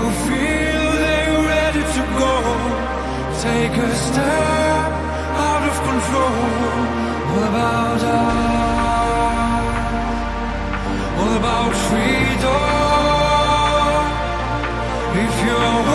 who feel they're ready to go. Take a step out of control. All about us, all about freedom. If you're